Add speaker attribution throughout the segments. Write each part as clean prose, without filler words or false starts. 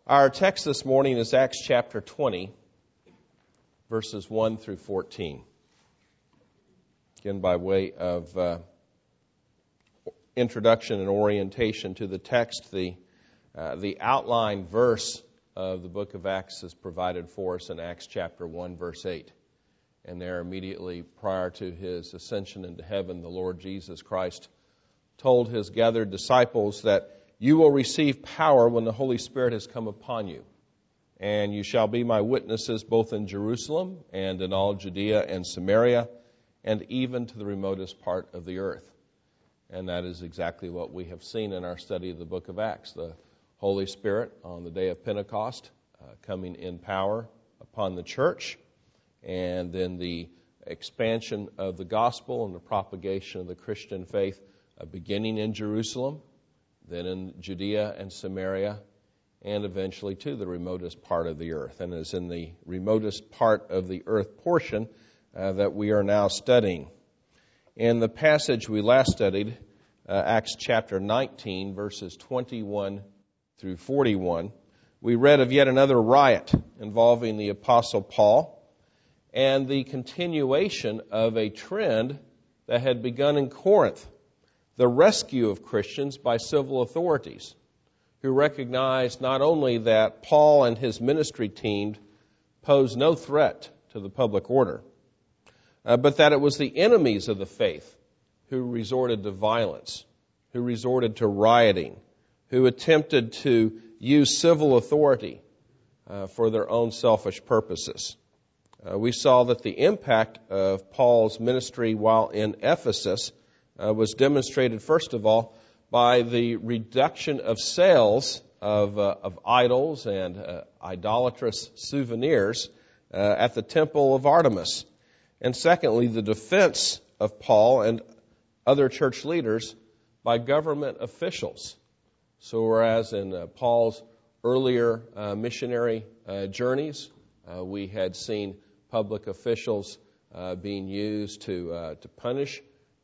Speaker 1: Our text this morning is Acts chapter 20, verses 1 through 14. Again, by way of introduction and orientation to the text, the outline verse of the book of Acts is provided for us in Acts chapter 1, verse 8. And there, immediately prior to his ascension into heaven, the Lord Jesus Christ told his gathered disciples that you will receive power when the Holy Spirit has come upon you. And you shall be my witnesses both in Jerusalem and in all Judea and Samaria and even to the remotest part of the earth. And that is exactly what we have seen in our study of the book of Acts. The Holy Spirit on the day of Pentecost coming in power upon the church, and then the expansion of the gospel and the propagation of the Christian faith beginning in Jerusalem, then in Judea and Samaria, and eventually to the remotest part of the earth. And it's in the remotest part of the earth portion that we are now studying. In the passage we last studied, Acts chapter 19, verses 21 through 41, we read of yet another riot involving the Apostle Paul and the continuation of a trend that had begun in Corinth, the rescue of Christians by civil authorities who recognized not only that Paul and his ministry team posed no threat to the public order, but that it was the enemies of the faith who resorted to violence, who resorted to rioting, who attempted to use civil authority for their own selfish purposes. We saw that the impact of Paul's ministry while in Ephesus was demonstrated, first of all, by the reduction of sales of idols and idolatrous souvenirs at the temple of Artemis. And secondly, the defense of Paul and other church leaders by government officials. So whereas in Paul's earlier missionary journeys, we had seen public officials being used to punish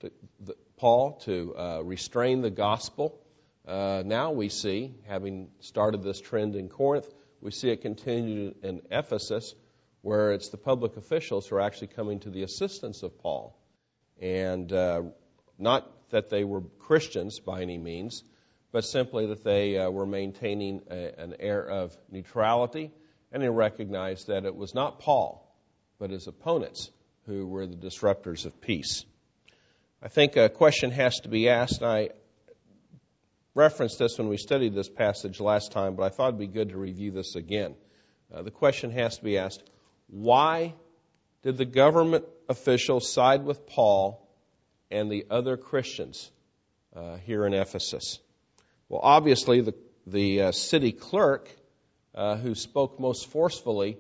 Speaker 1: Paul, to restrain the gospel. Now we see, having started this trend in Corinth, we see it continue in Ephesus, where it's the public officials who are actually coming to the assistance of Paul. And not that they were Christians by any means, but simply that they were maintaining an air of neutrality, and they recognized that it was not Paul, but his opponents who were the disruptors of peace. I think a question has to be asked, and I referenced this when we studied this passage last time, but I thought it'd be good to review this again. The question has to be asked, why did the government officials side with Paul and the other Christians here in Ephesus? Well, obviously, the city clerk who spoke most forcefully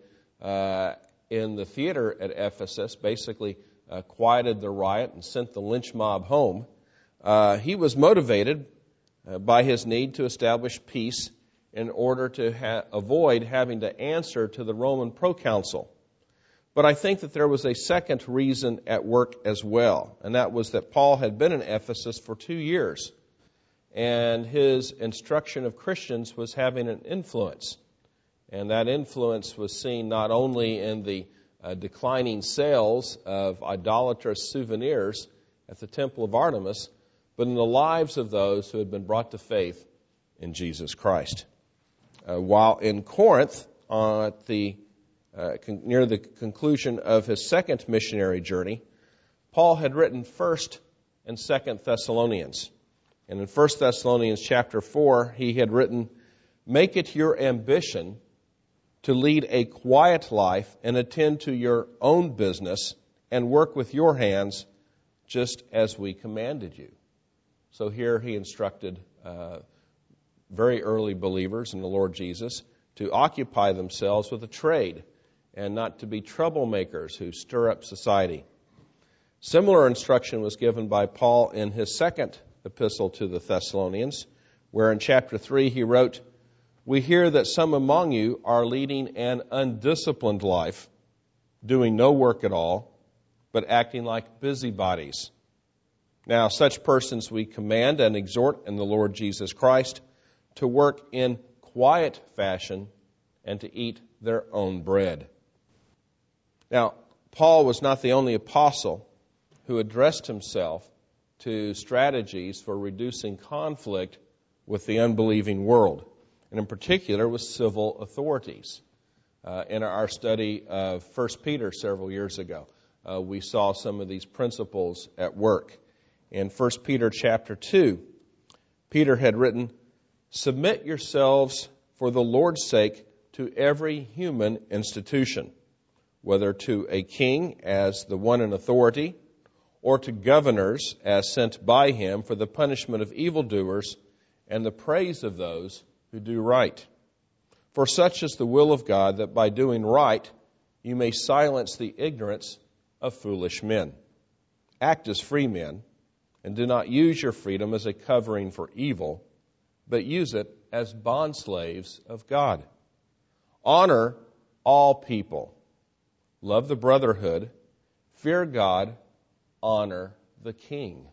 Speaker 1: in the theater at Ephesus basically quieted the riot and sent the lynch mob home. He was motivated by his need to establish peace in order to avoid having to answer to the Roman proconsul. But I think that there was a second reason at work as well, and that was that Paul had been in Ephesus for 2 years, and his instruction of Christians was having an influence. And that influence was seen not only in the declining sales of idolatrous souvenirs at the temple of Artemis, but in the lives of those who had been brought to faith in Jesus Christ. While in Corinth, near the conclusion of his second missionary journey, Paul had written 1st and 2nd Thessalonians. And in 1 Thessalonians chapter 4, he had written, "Make it your ambition to lead a quiet life and attend to your own business and work with your hands just as we commanded you." So here he instructed very early believers in the Lord Jesus to occupy themselves with a trade and not to be troublemakers who stir up society. Similar instruction was given by Paul in his second epistle to the Thessalonians, where in chapter 3 he wrote, "We hear that some among you are leading an undisciplined life, doing no work at all, but acting like busybodies. Now, such persons we command and exhort in the Lord Jesus Christ to work in quiet fashion and to eat their own bread. Now, Paul was not the only apostle who addressed himself to strategies for reducing conflict with the unbelieving world, and in particular with civil authorities. In our study of 1 Peter several years ago, we saw some of these principles at work. In 1 Peter chapter 2, Peter had written, "Submit yourselves for the Lord's sake to every human institution, whether to a king as the one in authority, or to governors as sent by him for the punishment of evildoers and the praise of those who do right. For such is the will of God, that by doing right you may silence the ignorance of foolish men. Act as free men, and do not use your freedom as a covering for evil, but use it as bondslaves of God. Honor all people. Love the brotherhood. Fear God. Honor the king."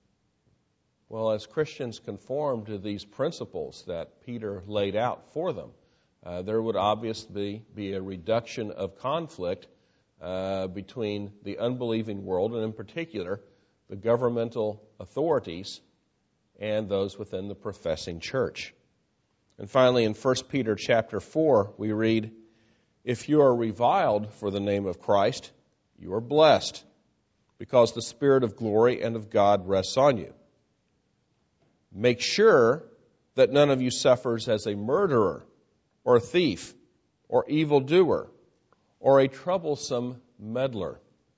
Speaker 1: Well, as Christians conform to these principles that Peter laid out for them, there would obviously be a reduction of conflict between the unbelieving world, and in particular, the governmental authorities and those within the professing church. And finally, in 1 Peter chapter 4, we read, "If you are reviled for the name of Christ, you are blessed, because the Spirit of glory and of God rests on you. Make sure that none of you suffers as a murderer, or a thief, or evildoer, or a troublesome meddler."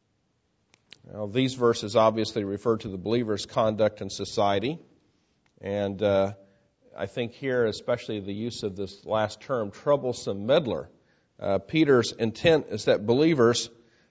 Speaker 1: Now, these verses obviously refer to the believer's conduct in society, and I think here, especially the use of this last term, troublesome meddler, Peter's intent is that believers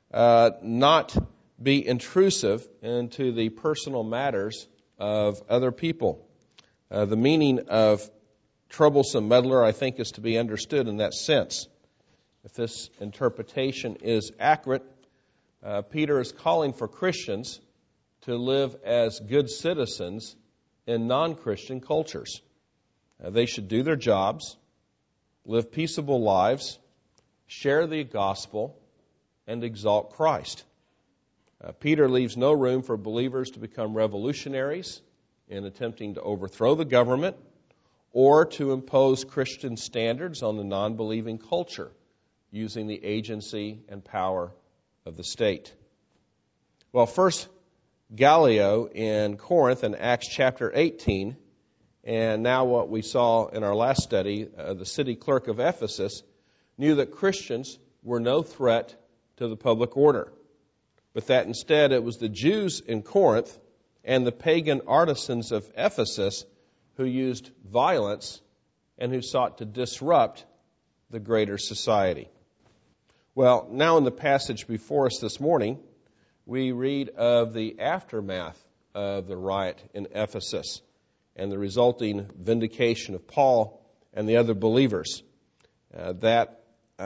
Speaker 1: not be intrusive into the personal matters of other people. The meaning of troublesome meddler, I think, is to be understood in that sense. If this interpretation is accurate, Peter is calling for Christians to live as good citizens in non-Christian cultures. They should do their jobs, live peaceable lives, share the gospel, and exalt Christ. Peter leaves no room for believers to become revolutionaries in attempting to overthrow the government or to impose Christian standards on the non-believing culture using the agency and power of the state. Well, first, Gallio in Corinth in Acts chapter 18, and now what we saw in our last study, the city clerk of Ephesus, knew that Christians were no threat to the public order, but that instead it was the Jews in Corinth and the pagan artisans of Ephesus who used violence and who sought to disrupt the greater society. Well, now in the passage before us this morning, we read of the aftermath of the riot in Ephesus and the resulting vindication of Paul and the other believers. That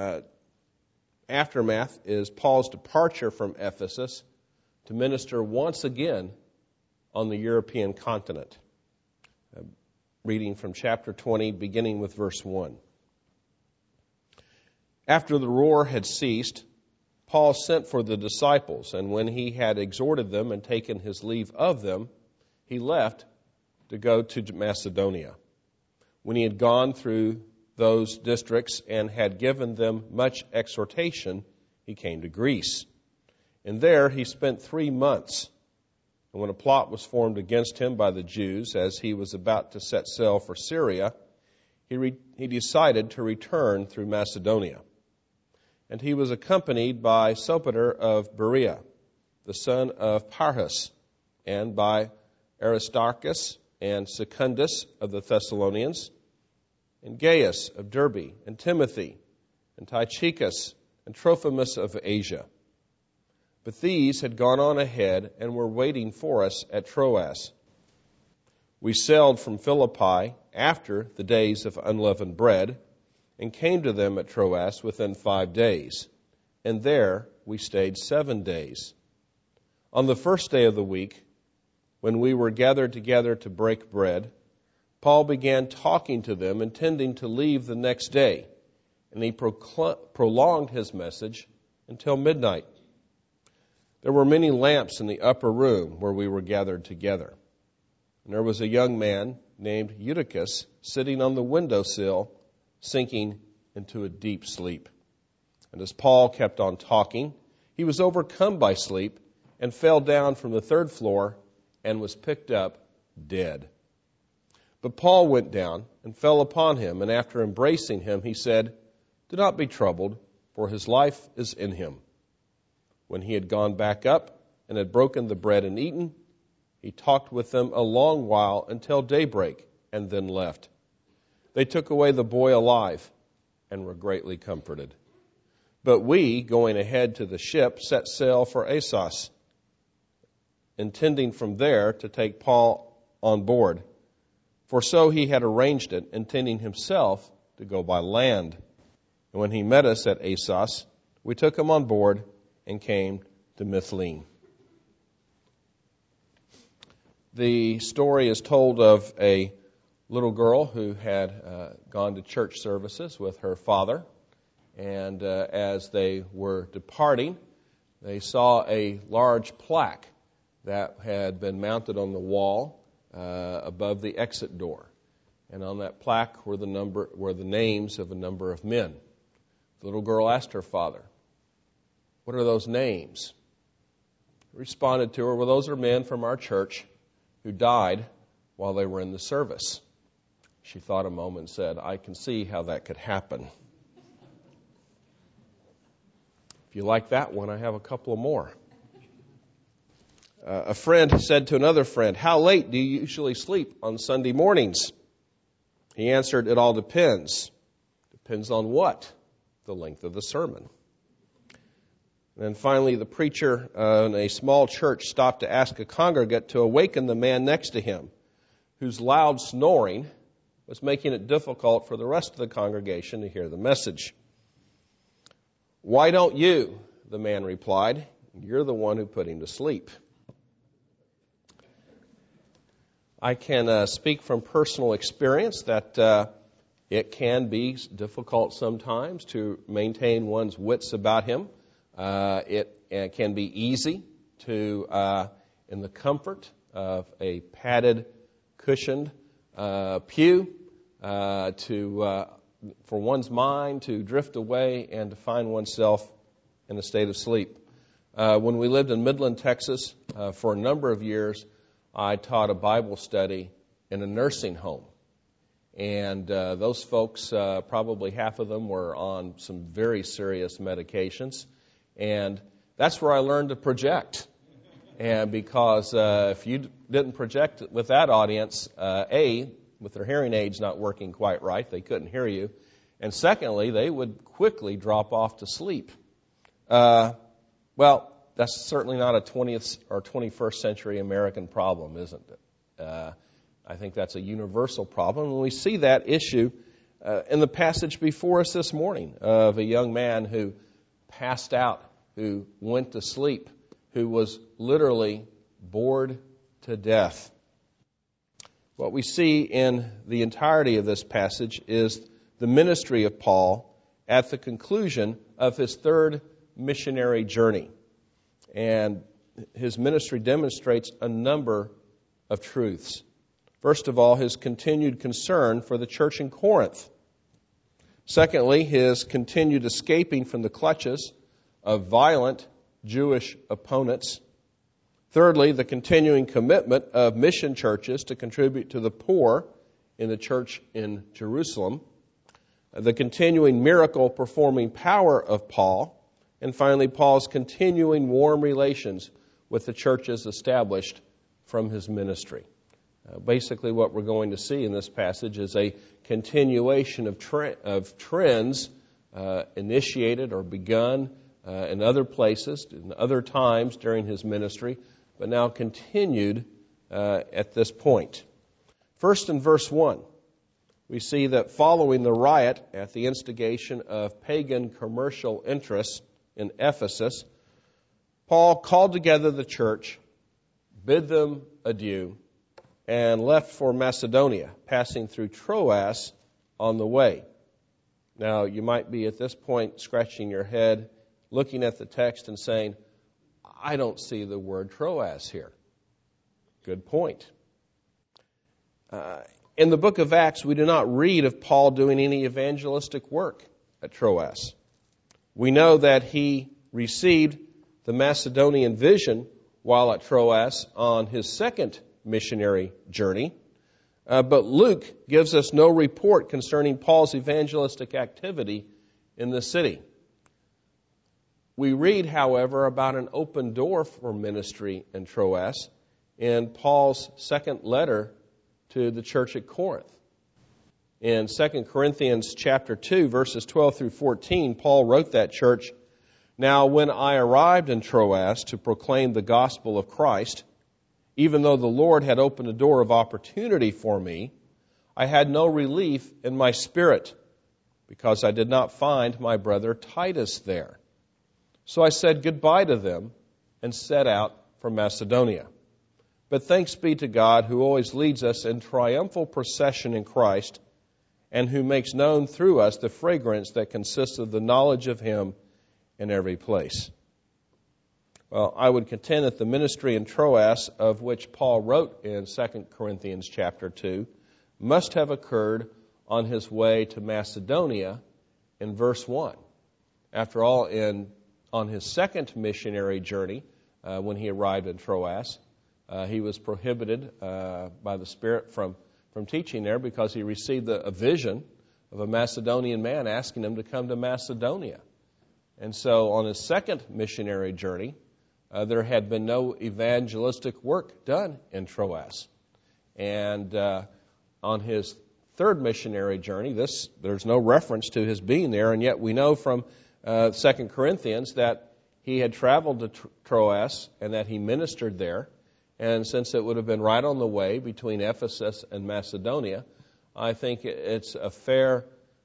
Speaker 1: aftermath is Paul's departure from Ephesus to minister once again on the European continent. Reading from chapter 20, beginning with verse 1. After the roar had ceased, Paul sent for the disciples, and when he had exhorted them and taken his leave of them, he left to go to Macedonia. When he had gone through those districts and had given them much exhortation, he came to Greece. And there he spent 3 months. And when a plot was formed against him by the Jews as he was about to set sail for Syria, he decided to return through Macedonia. And he was accompanied by Sopater of Berea, the son of Parhus, and by Aristarchus and Secundus of the Thessalonians, and Gaius of Derbe, and Timothy, and Tychicus, and Trophimus of Asia. But these had gone on ahead and were waiting for us at Troas. We sailed from Philippi after the days of unleavened bread, and came to them at Troas within 5 days. And there we stayed 7 days. On the first day of the week, when we were gathered together to break bread, Paul began talking to them, intending to leave the next day. and he prolonged his message until midnight. There were many lamps in the upper room where we were gathered together. And there was a young man named Eutychus sitting on the windowsill, sinking into a deep sleep. And as Paul kept on talking, he was overcome by sleep and fell down from the third floor and was picked up dead. But Paul went down and fell upon him, and after embracing him, he said, "Do not be troubled, for his life is in him." When he had gone back up and had broken the bread and eaten, he talked with them a long while until daybreak, and then left. They took away the boy alive and were greatly comforted. But we, going ahead to the ship, set sail for Assos, intending from there to take Paul on board. For so he had arranged it, intending himself to go by land. And when he met us at Assos, we took him on board and came to Mytilene. The story is told of a little girl who had gone to church services with her father. And as they were departing, they saw a large plaque that had been mounted on the wall above the exit door. And on that plaque were the names of a number of men. The little girl asked her father, "What are those names?" He responded to her, "Well, those are men from our church who died while they were in the service." She thought a moment and said, "I can see how that could happen." If you like that one, I have a couple of more. A friend said to another friend, "How late do you usually sleep on Sunday mornings?" He answered, "It all depends." Depends on what? The length of the sermon. And finally, the preacher in a small church stopped to ask a congregant to awaken the man next to him, whose loud snoring was making it difficult for the rest of the congregation to hear the message. "Why don't you?" the man replied. "You're the one who put him to sleep." I can speak from personal experience that it can be difficult sometimes to maintain one's wits about him. It can be easy to, in the comfort of a padded, cushioned pew, for one's mind to drift away and to find oneself in a state of sleep. When we lived in Midland, Texas, for a number of years, I taught a Bible study in a nursing home. And those folks, probably half of them were on some very serious medications. And that's where I learned to project. And because if you didn't project with that audience, with their hearing aids not working quite right, they couldn't hear you. And secondly, they would quickly drop off to sleep. Well, that's certainly not a 20th or 21st century American problem, isn't it? I think that's a universal problem. And we see that issue in the passage before us this morning of a young man who passed out, who went to sleep, who was literally bored to death. What we see in the entirety of this passage is the ministry of Paul at the conclusion of his third missionary journey. And his ministry demonstrates a number of truths. First of all, his continued concern for the church in Corinth. Secondly, his continued escaping from the clutches of violent Jewish opponents. Thirdly, the continuing commitment of mission churches to contribute to the poor in the church in Jerusalem. The continuing miracle-performing power of Paul. And finally, Paul's continuing warm relations with the churches established from his ministry. Basically, what we're going to see in this passage is a continuation of trends initiated or begun in other places, in other times during his ministry, but now continued at this point. First, in verse 1, we see that following the riot at the instigation of pagan commercial interests in Ephesus, Paul called together the church, bid them adieu, and left for Macedonia, passing through Troas on the way. Now, you might be at this point scratching your head, looking at the text and saying, I don't see the word Troas here. Good point. In the book of Acts, we do not read of Paul doing any evangelistic work at Troas. We know that he received the Macedonian vision while at Troas on his second missionary journey. But Luke gives us no report concerning Paul's evangelistic activity in the city. We read, however, about an open door for ministry in Troas in Paul's second letter to the church at Corinth. In 2 Corinthians chapter 2, verses 12 through 14, Paul wrote that church, "Now when I arrived in Troas to proclaim the gospel of Christ, even though the Lord had opened a door of opportunity for me, I had no relief in my spirit, because I did not find my brother Titus there. So I said goodbye to them and set out for Macedonia. But thanks be to God, who always leads us in triumphal procession in Christ, and who makes known through us the fragrance that consists of the knowledge of Him in every place." Well, I would contend that the ministry in Troas, of which Paul wrote in 2 Corinthians chapter 2, must have occurred on his way to Macedonia in verse 1. After all, on his second missionary journey, when he arrived in Troas, he was prohibited by the Spirit from teaching there because he received a vision of a Macedonian man asking him to come to Macedonia. And so on his second missionary journey, there had been no evangelistic work done in Troas. And on his third missionary journey, there's no reference to his being there, and yet we know from 2 Corinthians that he had traveled to Troas and that he ministered there. And since it would have been right on the way between Ephesus and Macedonia, I think it's a fair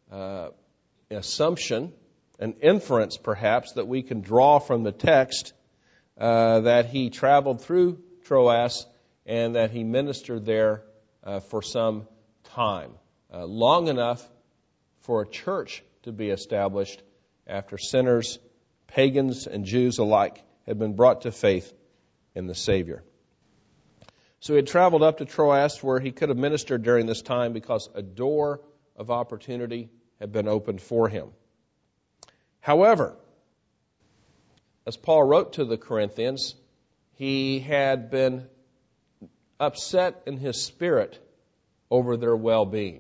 Speaker 1: assumption, an inference perhaps, that we can draw from the text that he traveled through Troas and that he ministered there for some time, long enough for a church to be established after sinners, pagans, and Jews alike had been brought to faith in the Savior. So he had traveled up to Troas, where he could have ministered during this time because a door of opportunity had been opened for him. However, as Paul wrote to the Corinthians, he had been upset in his spirit over their well-being.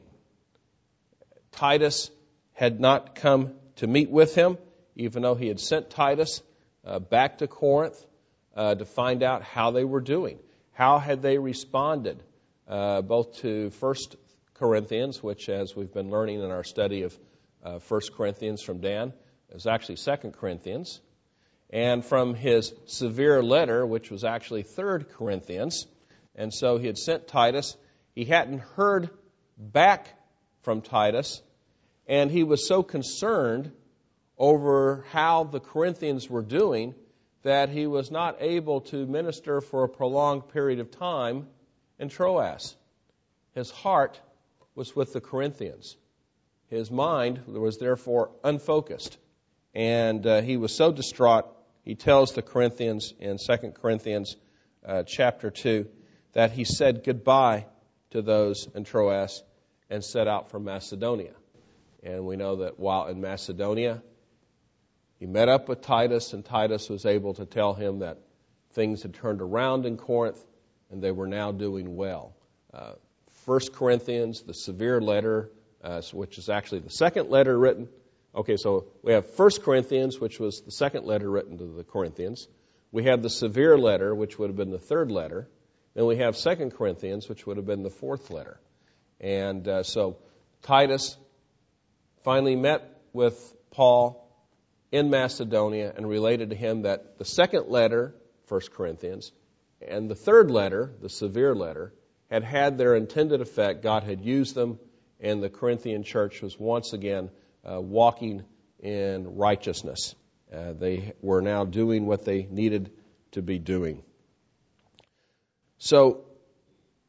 Speaker 1: Titus had not come to meet with him, even though he had sent Titus back to Corinth to find out how they were doing. How had they responded both to 1 Corinthians, which, as we've been learning in our study of 1 Corinthians from Dan, is actually 2 Corinthians, and from his severe letter, which was actually 3 Corinthians. And so he had sent Titus. He hadn't heard back from Titus, and he was so concerned over how the Corinthians were doing that he was not able to minister for a prolonged period of time in Troas. His heart was with the Corinthians. His mind was therefore unfocused. And he was so distraught, he tells the Corinthians in 2 Corinthians chapter 2 that he said goodbye to those in Troas and set out for Macedonia. And we know that while in Macedonia, he met up with Titus, and Titus was able to tell him that things had turned around in Corinth, and they were now doing well. 1 Corinthians, the severe letter, which is actually the second letter written. Okay, so we have 1 Corinthians, which was the second letter written to the Corinthians. We have the severe letter, which would have been the third letter. Then we have 2 Corinthians, which would have been the fourth letter. And so Titus finally met with Paul in Macedonia and related to him that the second letter, 1 Corinthians, and the third letter, the severe letter, had their intended effect. God had used them, and the Corinthian church was once again walking in righteousness. They were now doing what they needed to be doing. So,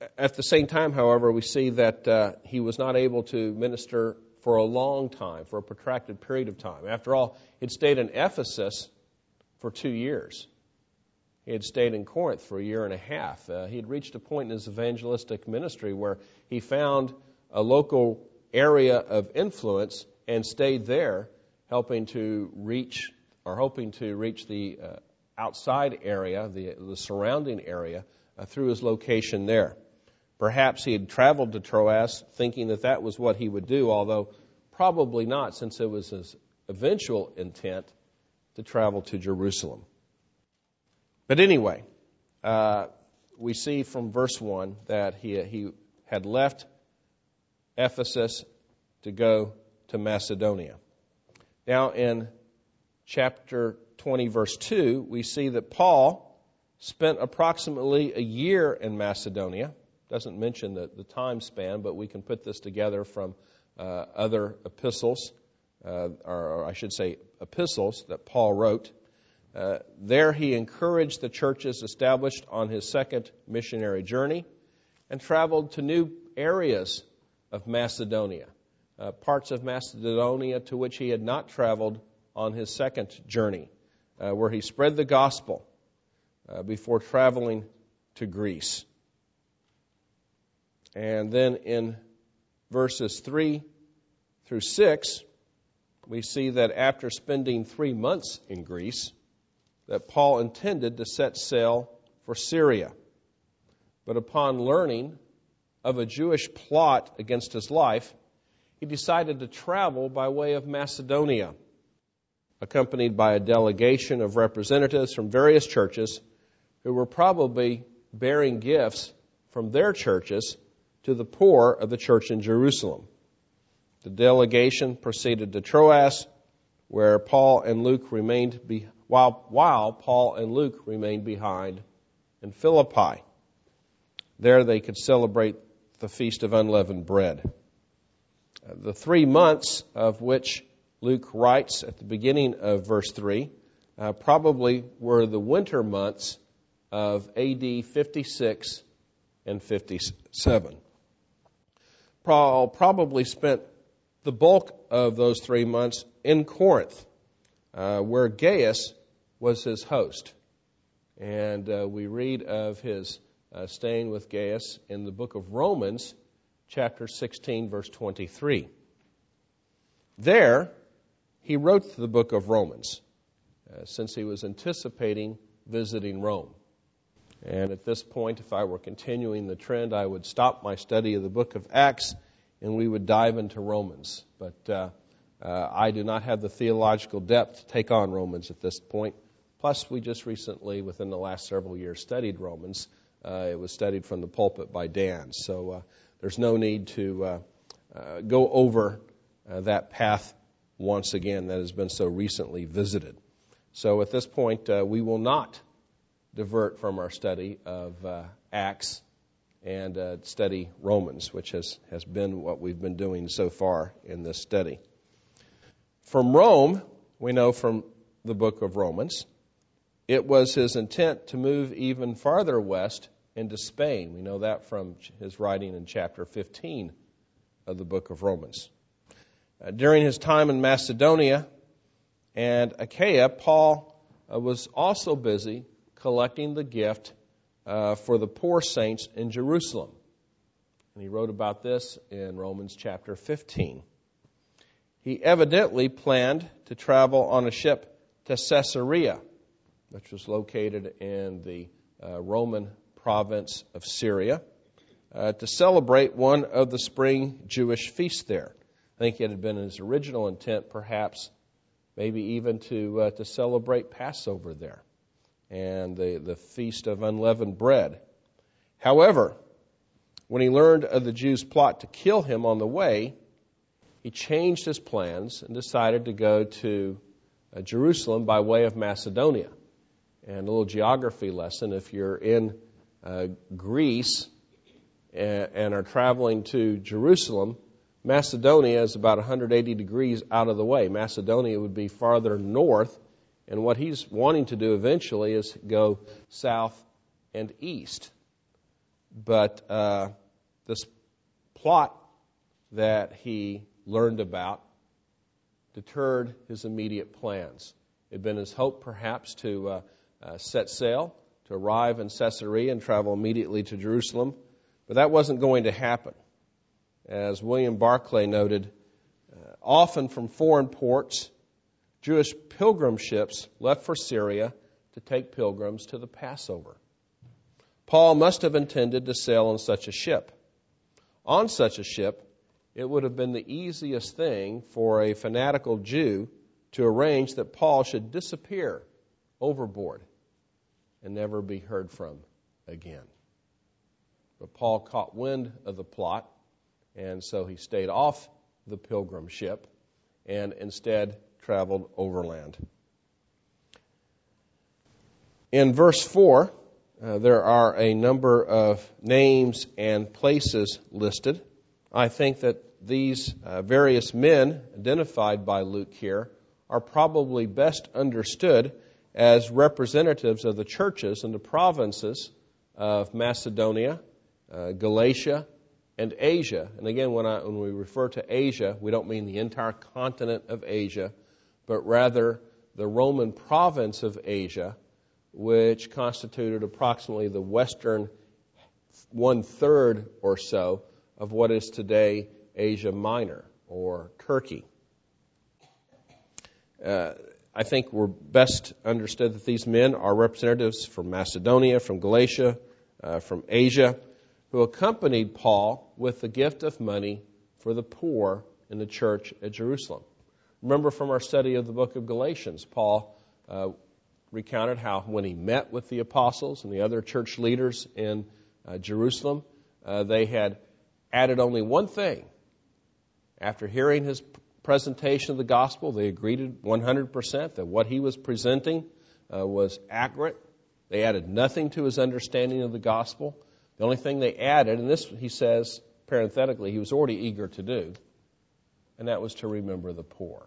Speaker 1: At the same time, however, we see that he was not able to minister for a long time, for a protracted period of time. After all, he'd stayed in Ephesus for 2 years. He had stayed in Corinth for a year and a half. He had reached a point in his evangelistic ministry where he found a local area of influence and stayed there, hoping to reach the outside area, the surrounding area, through his location there. Perhaps he had traveled to Troas thinking that was what he would do, although probably not, since it was his eventual intent to travel to Jerusalem. But anyway, we see from verse 1 that he had left Ephesus to go to Macedonia. Now in chapter 20, verse 2, we see that Paul spent approximately a year in Macedonia. Doesn't mention the time span, but we can put this together from other epistles, or I should say epistles that Paul wrote. There he encouraged the churches established on his second missionary journey and traveled to new areas of Macedonia, parts of Macedonia to which he had not traveled on his second journey, where he spread the gospel before traveling to Greece. And then in verses 3 through 6, we see that after spending 3 months in Greece, that Paul intended to set sail for Syria. But upon learning of a Jewish plot against his life, he decided to travel by way of Macedonia, accompanied by a delegation of representatives from various churches who were probably bearing gifts from their churches to the poor of the church in Jerusalem. The delegation proceeded to Troas, where Paul and Luke remained while Paul and Luke remained behind in Philippi. There they could celebrate the Feast of Unleavened Bread. The 3 months of which Luke writes at the beginning of verse 3 probably were the winter months of AD 56 and 57. Paul probably spent the bulk of those 3 months in Corinth, where Gaius was his host. And we read of his staying with Gaius in the book of Romans, chapter 16, verse 23. There, he wrote the book of Romans, since he was anticipating visiting Rome. And at this point, if I were continuing the trend, I would stop my study of the book of Acts and we would dive into Romans. But I do not have the theological depth to take on Romans at this point. Plus, we just recently, within the last several years, studied Romans. It was studied from the pulpit by Dan. So there's no need to go over that path once again that has been so recently visited. So at this point, we will not divert from our study of Acts and study Romans, which has been what we've been doing so far in this study. From Rome, we know from the book of Romans, it was his intent to move even farther west into Spain. We know that from his writing in chapter 15 of the book of Romans. During his time in Macedonia and Achaia, Paul was also busy collecting the gift for the poor saints in Jerusalem. And he wrote about this in Romans chapter 15. He evidently planned to travel on a ship to Caesarea, which was located in the Roman province of Syria, to celebrate one of the spring Jewish feasts there. I think it had been his original intent, perhaps, maybe even to celebrate Passover there and the Feast of Unleavened Bread. However, when he learned of the Jews' plot to kill him on the way, he changed his plans and decided to go to Jerusalem by way of Macedonia. And a little geography lesson, if you're in Greece and are traveling to Jerusalem, Macedonia is about 180 degrees out of the way. Macedonia would be farther north, and what he's wanting to do eventually is go south and east. But this plot that he learned about deterred his immediate plans. It had been his hope, perhaps, to set sail, to arrive in Caesarea and travel immediately to Jerusalem. But that wasn't going to happen. As William Barclay noted, often from foreign ports, Jewish pilgrim ships left for Syria to take pilgrims to the Passover. Paul must have intended to sail on such a ship. On such a ship, it would have been the easiest thing for a fanatical Jew to arrange that Paul should disappear overboard and never be heard from again. But Paul caught wind of the plot, and so he stayed off the pilgrim ship and instead traveled overland. In verse 4, there are a number of names and places listed. I think that these various men identified by Luke here are probably best understood as representatives of the churches in the provinces of Macedonia, Galatia, and Asia. And again, when we refer to Asia, we don't mean the entire continent of Asia, but rather the Roman province of Asia, which constituted approximately the western 1/3 or so of what is today Asia Minor, or Turkey. I think we're best understood that these men are representatives from Macedonia, from Galatia, from Asia, who accompanied Paul with the gift of money for the poor in the church at Jerusalem. Remember from our study of the book of Galatians, Paul recounted how when he met with the apostles and the other church leaders in Jerusalem, they had added only one thing. After hearing his presentation of the gospel, they agreed 100% that what he was presenting was accurate. They added nothing to his understanding of the gospel. The only thing they added, and this he says parenthetically, he was already eager to do, and that was to remember the poor.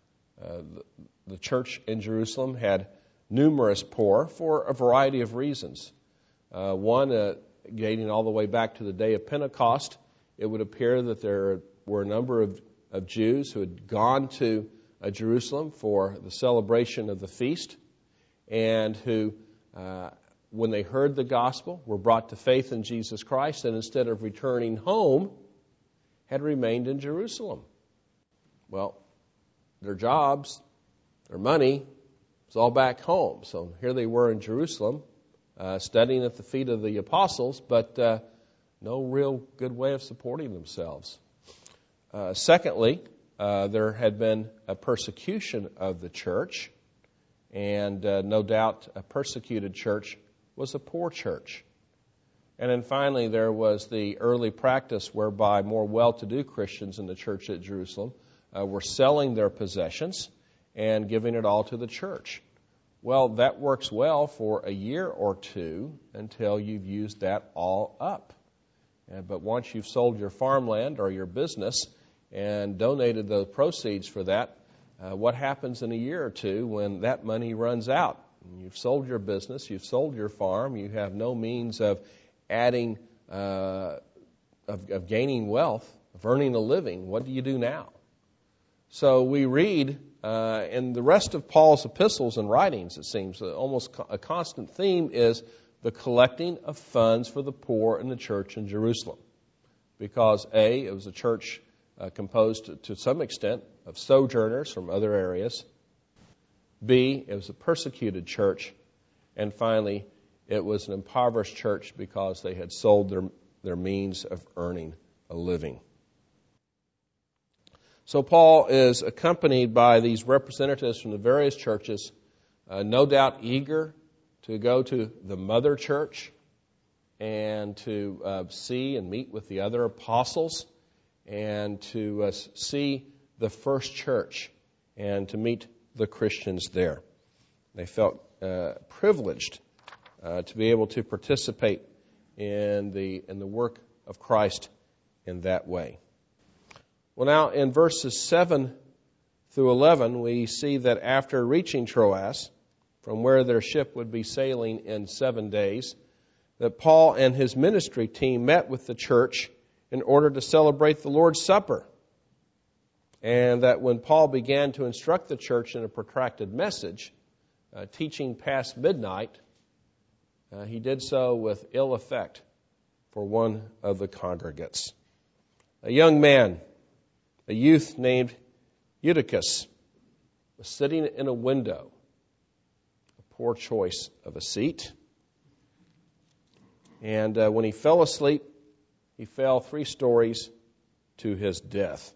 Speaker 1: The church in Jerusalem had numerous poor for a variety of reasons. One, dating all the way back to the day of Pentecost, it would appear that there were a number of Jews who had gone to Jerusalem for the celebration of the feast, and who, when they heard the gospel, were brought to faith in Jesus Christ, and instead of returning home, had remained in Jerusalem. Well, their jobs, their money, was all back home. So here they were in Jerusalem, studying at the feet of the apostles, but no real good way of supporting themselves. Secondly, there had been a persecution of the church, and no doubt a persecuted church was a poor church. And then finally, there was the early practice whereby more well-to-do Christians in the church at Jerusalem were selling their possessions and giving it all to the church. Well, that works well for a year or two until you've used that all up. But once you've sold your farmland or your business and donated the proceeds for that, what happens in a year or two when that money runs out? You've sold your business, you've sold your farm, you have no means of adding, of gaining wealth, of earning a living. What do you do now? So we read in the rest of Paul's epistles and writings, it seems, almost a constant theme is the collecting of funds for the poor in the church in Jerusalem. Because A, it was a church composed to some extent of sojourners from other areas. B, it was a persecuted church. And finally, it was an impoverished church because they had sold their means of earning a living. So Paul is accompanied by these representatives from the various churches, no doubt eager to go to the mother church and to see and meet with the other apostles and to see the first church and to meet the Christians there. They felt privileged to be able to participate in the work of Christ in that way. Well, now in verses 7 through 11, we see that after reaching Troas, from where their ship would be sailing in 7 days, that Paul and his ministry team met with the church in order to celebrate the Lord's Supper. And that when Paul began to instruct the church in a protracted message, teaching past midnight, he did so with ill effect for one of the congregants. A young man, a youth named Eutychus, was sitting in a window. A poor choice of a seat. And when he fell asleep, he fell 3 stories to his death.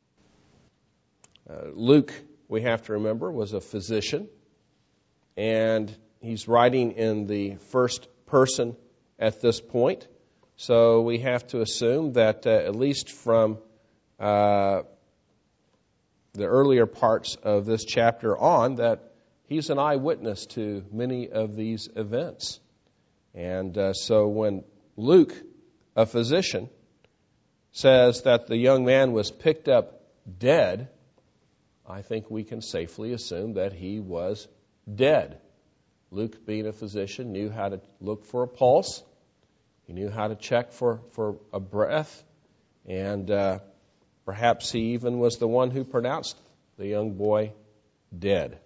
Speaker 1: Luke, we have to remember, was a physician, and he's writing in the first person at this point. So we have to assume that at least from the earlier parts of this chapter on, that he's an eyewitness to many of these events. And so when Luke, a physician, says that the young man was picked up dead, I think we can safely assume that he was dead. Luke, being a physician, knew how to look for a pulse. He knew how to check for a breath. And perhaps he even was the one who pronounced the young boy dead.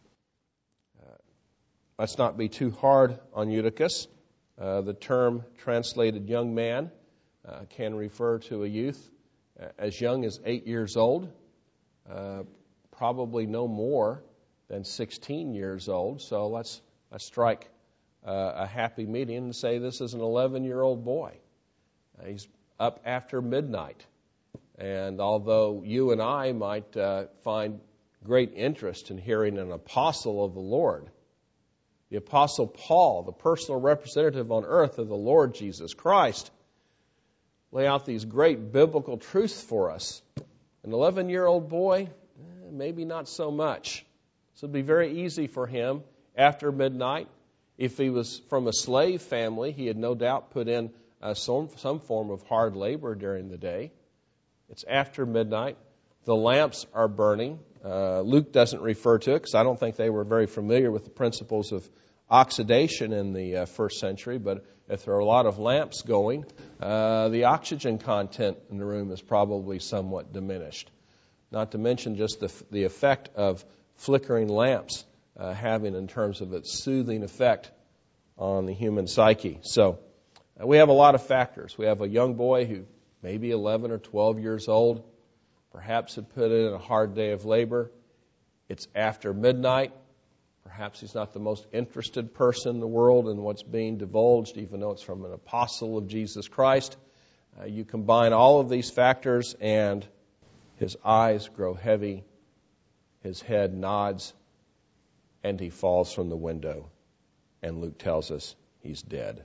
Speaker 1: Let's not be too hard on Eutychus. The term translated young man can refer to a youth as young as 8 years old, probably no more than 16 years old. So let's strike a happy median and say this is an 11-year-old boy. He's up after midnight. And although you and I might find great interest in hearing an apostle of the Lord, the Apostle Paul, the personal representative on earth of the Lord Jesus Christ, lay out these great biblical truths for us. An 11-year-old boy, maybe not so much. So it would be very easy for him after midnight. If he was from a slave family, he had no doubt put in some form of hard labor during the day. It's after midnight. The lamps are burning. Luke doesn't refer to it because I don't think they were very familiar with the principles of oxidation in the first century. But if there are a lot of lamps going, the oxygen content in the room is probably somewhat diminished. Not to mention just the effect of flickering lamps having in terms of its soothing effect on the human psyche. So we have a lot of factors. We have a young boy who may be 11 or 12 years old, perhaps had put in a hard day of labor. It's after midnight. Perhaps he's not the most interested person in the world in what's being divulged, even though it's from an apostle of Jesus Christ. You combine all of these factors and his eyes grow heavy, his head nods, and he falls from the window. And Luke tells us he's dead.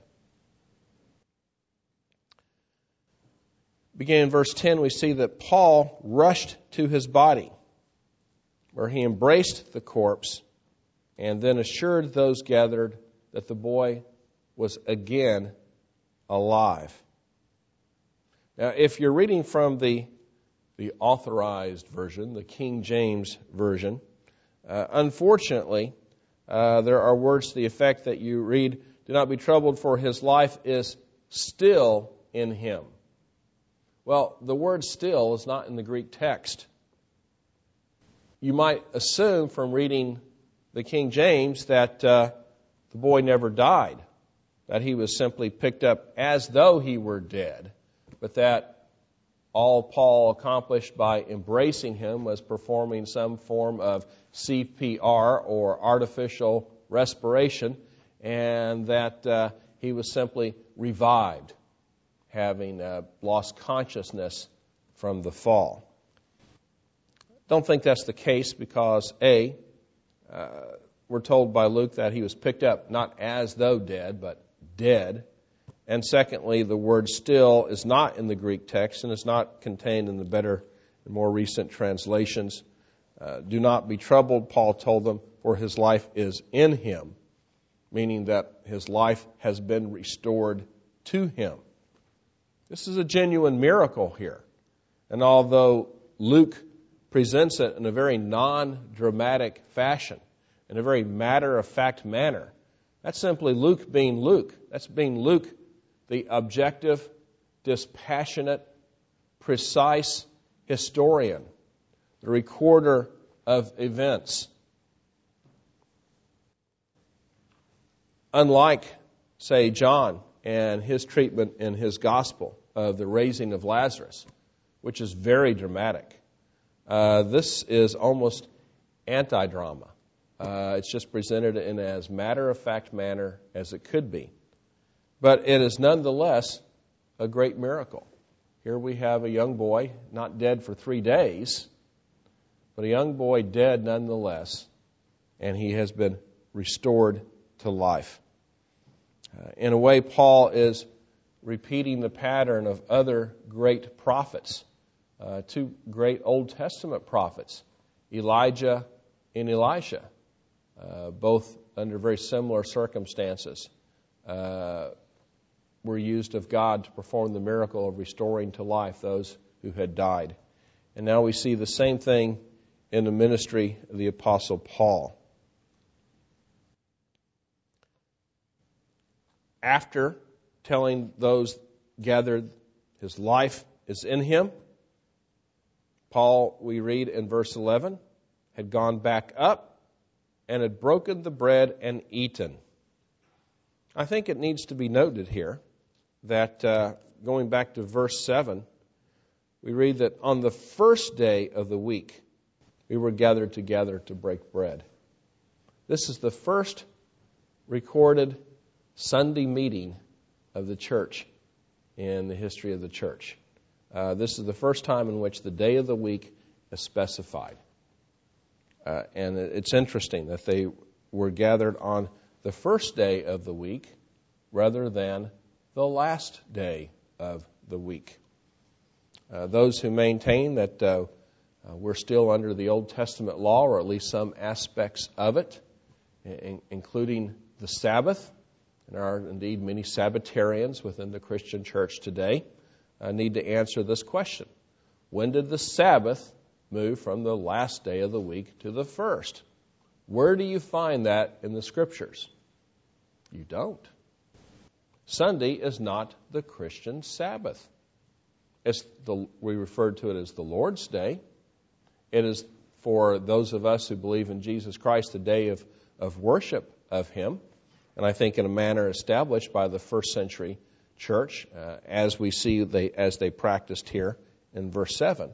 Speaker 1: Beginning in verse 10, we see that Paul rushed to his body, where he embraced the corpse and then assured those gathered that the boy was again alive. Now, if you're reading from the authorized version, the King James Version, unfortunately, there are words to the effect that you read, "Do not be troubled, for his life is still in him." Well, the word "still" is not in the Greek text. You might assume from reading the King James that the boy never died, that he was simply picked up as though he were dead, but that all Paul accomplished by embracing him was performing some form of CPR or artificial respiration, and that he was simply revived, having lost consciousness from the fall. Don't think that's the case because, A, we're told by Luke that he was picked up not as though dead, but dead. And secondly, the word "still" is not in the Greek text and is not contained in the better and more recent translations. Do not be troubled, Paul told them, for his life is in him, meaning that his life has been restored to him. This is a genuine miracle here. And although Luke presents it in a very non-dramatic fashion, in a very matter-of-fact manner, That's simply Luke being Luke. That's being Luke, the objective, dispassionate, precise historian, the recorder of events. Unlike, say, John and his treatment in his gospel of the raising of Lazarus, which is very dramatic, this is almost anti-drama. It's just presented in as matter-of-fact manner as it could be. But it is nonetheless a great miracle. Here we have a young boy, not dead for 3 days, but a young boy dead nonetheless, and he has been restored to life. In a way, Paul is repeating the pattern of other great prophets, 2 great Old Testament prophets, Elijah and Elisha, both under very similar circumstances, were used of God to perform the miracle of restoring to life those who had died. And now we see the same thing in the ministry of the Apostle Paul. After telling those gathered his life is in him, Paul, we read in verse 11, had gone back up and had broken the bread and eaten. I think it needs to be noted here that going back to verse 7, we read that on the first day of the week, we were gathered together to break bread. This is the first recorded Sunday meeting of the church in the history of the church. This is the first time in which the day of the week is specified. And it's interesting that they were gathered on the first day of the week rather than the last day of the week. Those who maintain that we're still under the Old Testament law, or at least some aspects of it, including the Sabbath, and there are indeed many Sabbatarians within the Christian church today, need to answer this question. When did the Sabbath move from the last day of the week to the first? Where do you find that in the Scriptures? You don't. Sunday is not the Christian Sabbath. We refer to it as the Lord's Day. It is, for those of us who believe in Jesus Christ, a day of worship of Him, and I think in a manner established by the first century church, as we see as they practiced here in verse 7.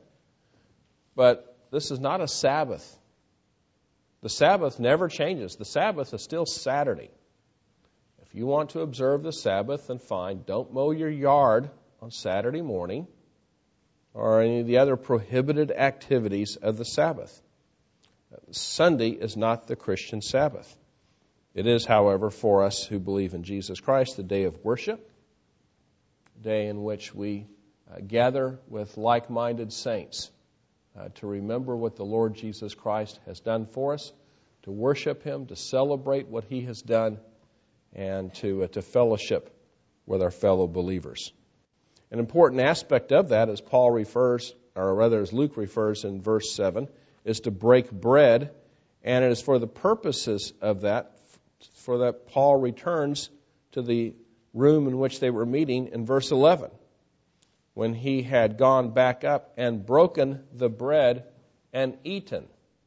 Speaker 1: But this is not a Sabbath. The Sabbath never changes. The Sabbath is still Saturday. If you want to observe the Sabbath, then fine. Don't mow your yard on Saturday morning or any of the other prohibited activities of the Sabbath. Sunday is not the Christian Sabbath. It is, however, for us who believe in Jesus Christ, the day of worship, a day in which we gather with like-minded saints to remember what the Lord Jesus Christ has done for us, to worship Him, to celebrate what He has done, and to fellowship with our fellow believers. An important aspect of that, as Paul refers, or rather as Luke refers in verse 7, is to break bread, and it is for the purposes of that, for that Paul returns to the room in which they were meeting in verse 11, when he had gone back up and broken the bread and eaten.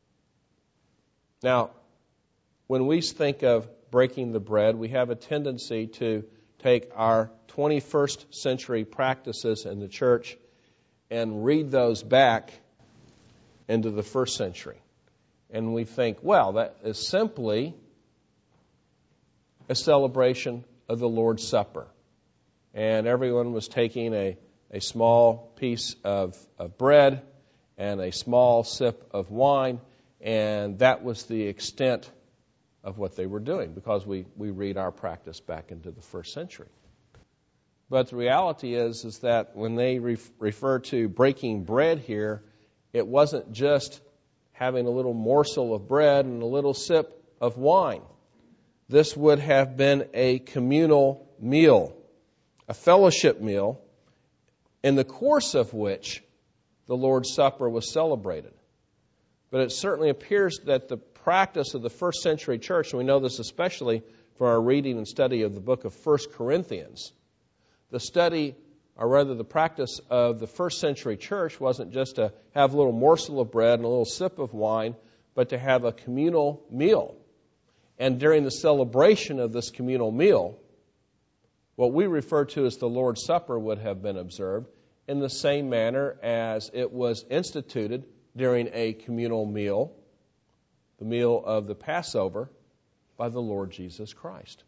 Speaker 1: Now, when we think of breaking the bread, we have a tendency to take our 21st century practices in the church and read those back into the first century. And we think, well, that is simply a celebration of the Lord's Supper. And everyone was taking a small piece of bread and a small sip of wine, and that was the extent of what they were doing, because we read our practice back into the first century. But the reality is that when they refer to breaking bread here, it wasn't just having a little morsel of bread and a little sip of wine. This would have been a communal meal, a fellowship meal, in the course of which the Lord's Supper was celebrated. But it certainly appears that the practice of the first century church, and we know this especially from our reading and study of the book of 1 Corinthians. The study, or rather the practice of the first century church wasn't just to have a little morsel of bread and a little sip of wine, but to have a communal meal. And during the celebration of this communal meal, what we refer to as the Lord's Supper would have been observed in the same manner as it was instituted during a communal meal, the meal of the Passover, by the Lord Jesus Christ.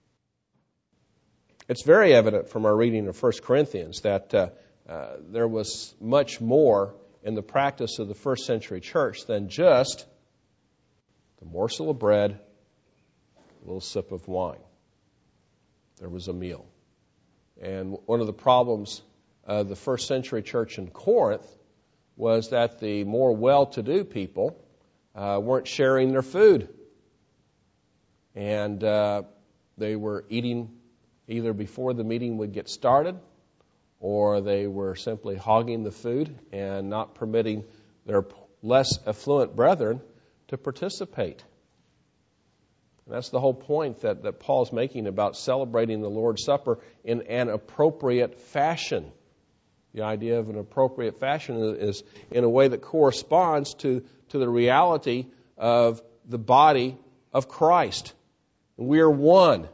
Speaker 1: It's very evident from our reading of 1 Corinthians that there was much more in the practice of the first century church than just the morsel of bread, a little sip of wine. There was a meal. And one of the problems of the first century church in Corinth was that the more well-to-do people weren't sharing their food. And they were eating either before the meeting would get started, or they were simply hogging the food and not permitting their less affluent brethren to participate. And that's the whole point that Paul's making about celebrating the Lord's Supper in an appropriate fashion. The idea of an appropriate fashion is in a way that corresponds to the reality of the body of Christ. We are one.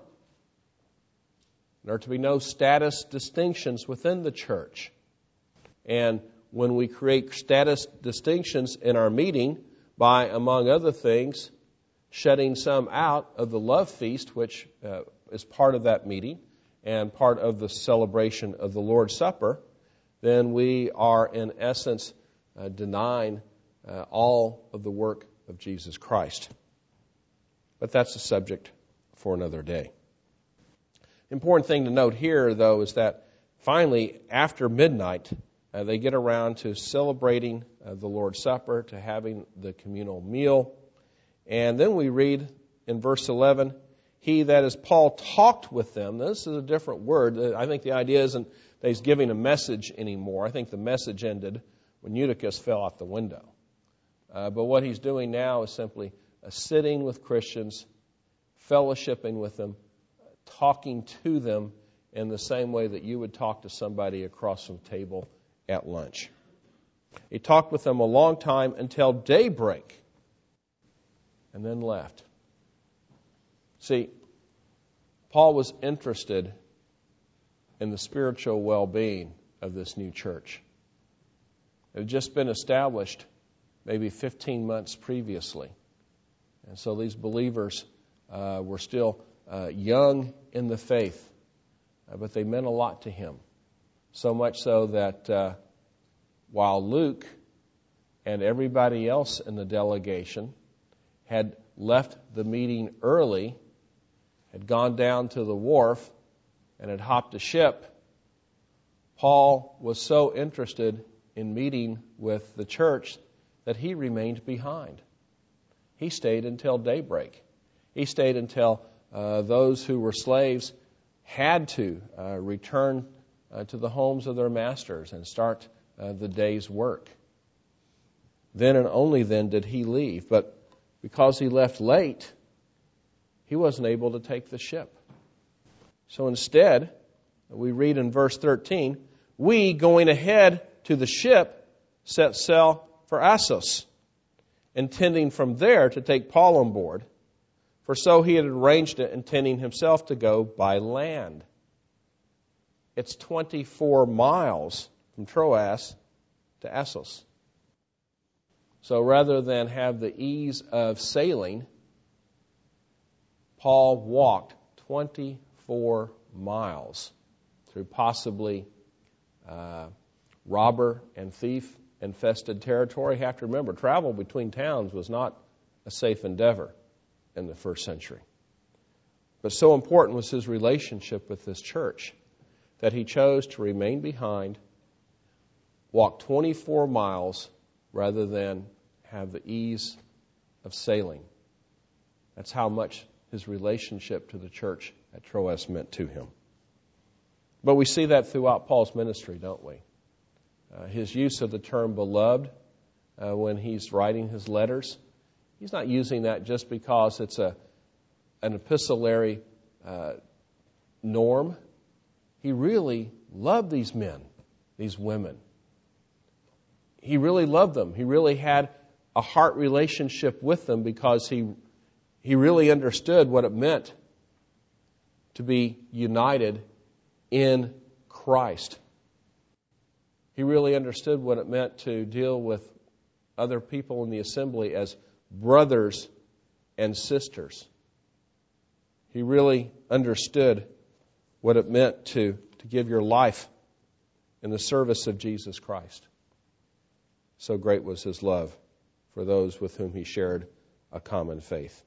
Speaker 1: There are to be no status distinctions within the church. And when we create status distinctions in our meeting by, among other things, shedding some out of the love feast, which is part of that meeting and part of the celebration of the Lord's Supper, then we are in essence denying all of the work of Jesus Christ. But that's a subject for another day. Important thing to note here, though, is that finally, after midnight, they get around to celebrating the Lord's Supper, to having the communal meal. And then we read in verse 11, he, that is Paul, talked with them. This is a different word. I think the idea isn't that he's giving a message anymore. I think the message ended when Eutychus fell out the window. But what he's doing now is simply sitting with Christians, fellowshipping with them, talking to them in the same way that you would talk to somebody across from the table at lunch. He talked with them a long time until daybreak and then left. See, Paul was interested in the spiritual well-being of this new church. It had just been established maybe 15 months previously. And so these believers were still young in the faith, but they meant a lot to him. So much so that while Luke and everybody else in the delegation had left the meeting early, had gone down to the wharf, and had hopped a ship, Paul was so interested in meeting with the church that he remained behind. He stayed until daybreak. He stayed until those who were slaves had to return to the homes of their masters and start the day's work. Then and only then did he leave. But because he left late, he wasn't able to take the ship. So instead, we read in verse 13, we, going ahead to the ship, set sail for Assos, intending from there to take Paul on board. For so he had arranged it, intending himself to go by land. It's 24 miles from Troas to Assos. So rather than have the ease of sailing, Paul walked 24 miles through possibly robber and thief infested territory. You have to remember, travel between towns was not a safe endeavor in the first century. But so important was his relationship with this church that he chose to remain behind, walk 24 miles rather than have the ease of sailing. That's how much his relationship to the church at Troas meant to him. But we see that throughout Paul's ministry, don't we? His use of the term beloved when he's writing his letters, he's not using that just because it's a an epistolary norm. He really loved these men, these women. He really loved them. He really had a heart relationship with them because he really understood what it meant to be united in Christ. He really understood what it meant to deal with other people in the assembly as brothers and sisters. He really understood what it meant to give your life in the service of Jesus Christ. So great was his love for those with whom he shared a common faith.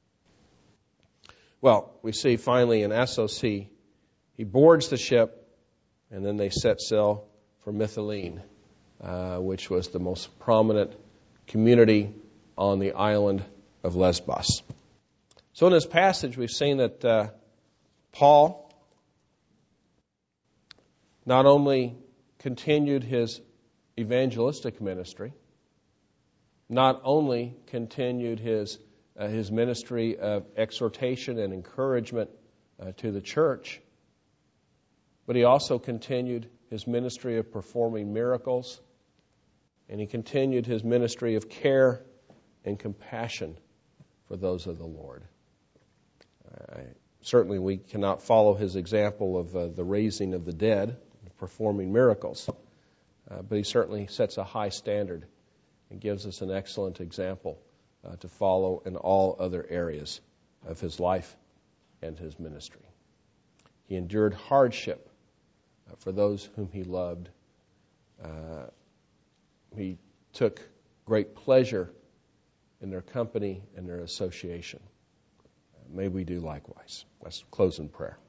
Speaker 1: Well, we see finally in Assos he boards the ship, and then they set sail for Mytilene, which was the most prominent community on the island of Lesbos. So in this passage, we've seen that Paul not only continued his evangelistic ministry, not only continued his ministry of exhortation and encouragement to the church, but he also continued his ministry of performing miracles, and he continued his ministry of care and compassion for those of the Lord. Certainly we cannot follow his example of the raising of the dead, performing miracles, but he certainly sets a high standard and gives us an excellent example to follow in all other areas of his life and his ministry. He endured hardship for those whom he loved. He took great pleasure in their company and their association. May we do likewise. Let's close in prayer.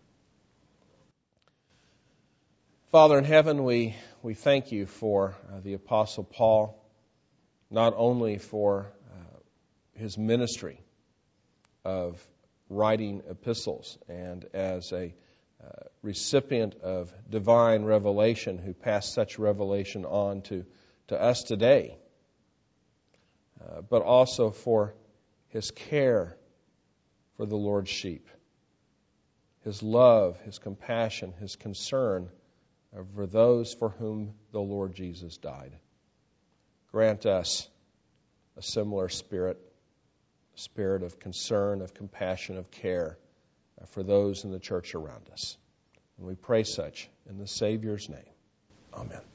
Speaker 1: Father in heaven, we thank you for the Apostle Paul, not only for his ministry of writing epistles and as a recipient of divine revelation who passed such revelation on to us today, but also for his care for the Lord's sheep, his love, his compassion, his concern for those for whom the Lord Jesus died. Grant us a similar spirit of concern, of compassion, of care for those in the church around us. And we pray such in the Savior's name. Amen.